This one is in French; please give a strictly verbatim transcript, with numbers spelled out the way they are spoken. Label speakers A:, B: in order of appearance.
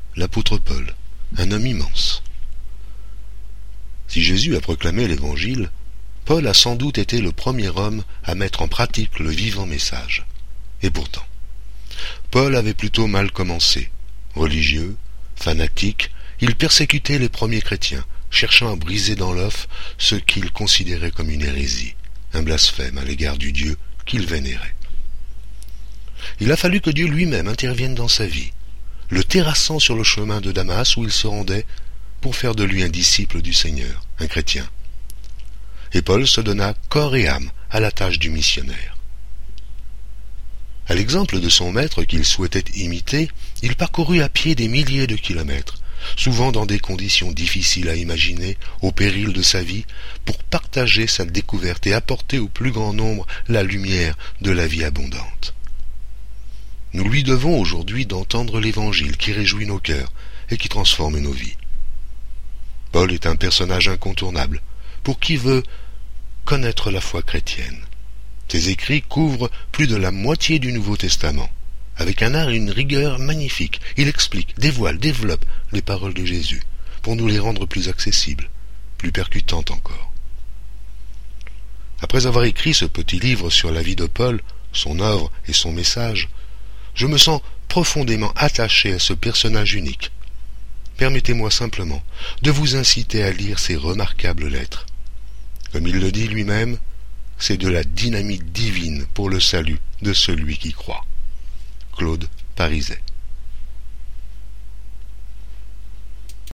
A: l'apôtre Paul, un homme immense. Si Jésus a proclamé l'Évangile, Paul a sans doute été le premier homme à mettre en pratique le vivant message. Et pourtant, Paul avait plutôt mal commencé. Religieux, fanatique, il persécutait les premiers chrétiens, cherchant à briser dans l'œuf ce qu'il considérait comme une hérésie, un blasphème à l'égard du Dieu qu'il vénérait. Il a fallu que Dieu lui-même intervienne dans sa vie, le terrassant sur le chemin de Damas où il se rendait pour faire de lui un disciple du Seigneur, un chrétien. Et Paul se donna corps et âme à la tâche du missionnaire. À l'exemple de son maître qu'il souhaitait imiter, il parcourut à pied des milliers de kilomètres, souvent dans des conditions difficiles à imaginer, au péril de sa vie, pour partager sa découverte et apporter au plus grand nombre la lumière de la vie abondante. Nous lui devons aujourd'hui d'entendre l'Évangile qui réjouit nos cœurs et qui transforme nos vies. Paul est un personnage incontournable pour qui veut connaître la foi chrétienne. Ses écrits couvrent plus de la moitié du Nouveau Testament. Avec un art et une rigueur magnifiques, il explique, dévoile, développe les paroles de Jésus pour nous les rendre plus accessibles, plus percutantes encore. Après avoir écrit ce petit livre sur la vie de Paul, son œuvre et son message, je me sens profondément attaché à ce personnage unique. Permettez-moi simplement de vous inciter à lire ces remarquables lettres. Comme il le dit lui-même, c'est de la dynamite divine pour le salut de celui qui croit. Claude Parizet.